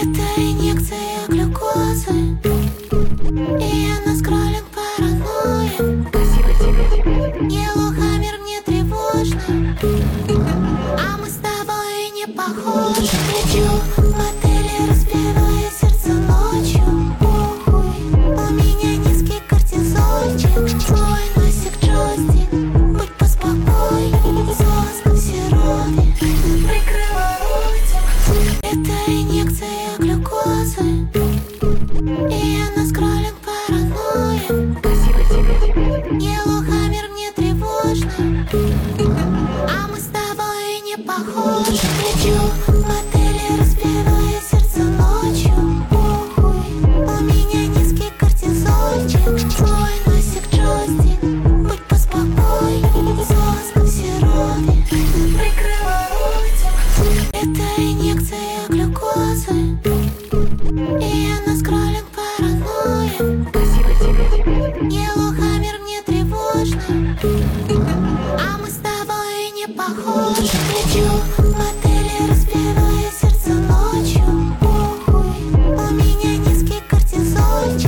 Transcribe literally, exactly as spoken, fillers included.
Это инъекция глюкозы, и я на скроллинг паранойя. Yellowhammer мне тревожно, а мы с тобой не похожи. Лечу в отеле, разбивая сердце ночью. У меня низкий кортизольчик, свой носик джойстик. Будь поспокойней, соус в сиропе. Прикрыла ротик. Это инъекция глюкозы, и я на скроллинг паранойя. Yellowhammer мне тревожно, а мы с тобой не похожи. Лечу в отеле, разбивая сердце ночью. У меня низкий кортизольчик, свой носик джойстик. Будь поспокойней, соус в сиропе. Прикрыла ротик. Это инъекция глюкозы, и я на скроллинг паранойя. Yellowhammer мне тревожно, а мы с тобой не похожи. Лечу в отеле.